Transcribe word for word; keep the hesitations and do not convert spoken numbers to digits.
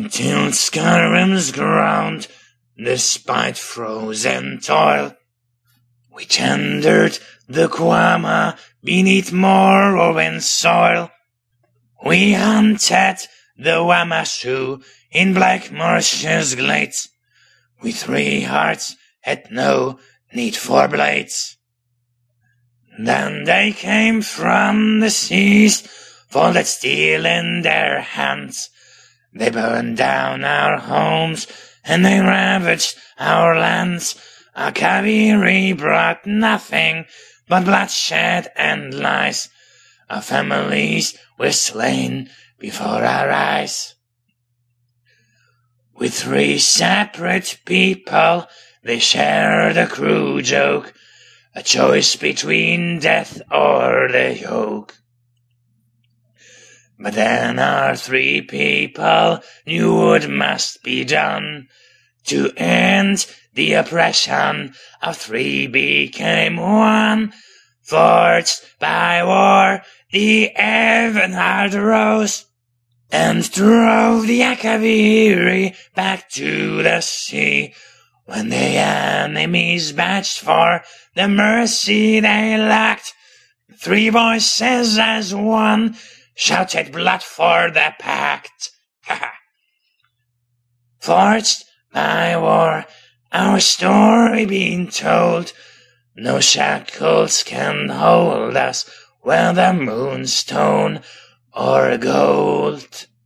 till Skyrim's ground, despite frozen toil. We tendered the Quama beneath Morrowind's soil. We hunted the Wamashu in Black Marsh's glades. We three hearts had no need for blades. Then they came from the seas, folded steel in their hands. They burned down our homes, and they ravaged our lands. Our cavalry brought nothing but bloodshed and lies. Our families were slain before our eyes. With three separate people, they shared a cruel joke, a choice between death or the yoke. But then our three people knew what must be done. To end the oppression of three became one. Forged by war, the Evenhard rose and drove the Akaviri back to the sea. When the enemies batched for the mercy they lacked, three voices as one shouted blood for the pact. Forged by war, our story being told, no shackles can hold us, whether moonstone or gold.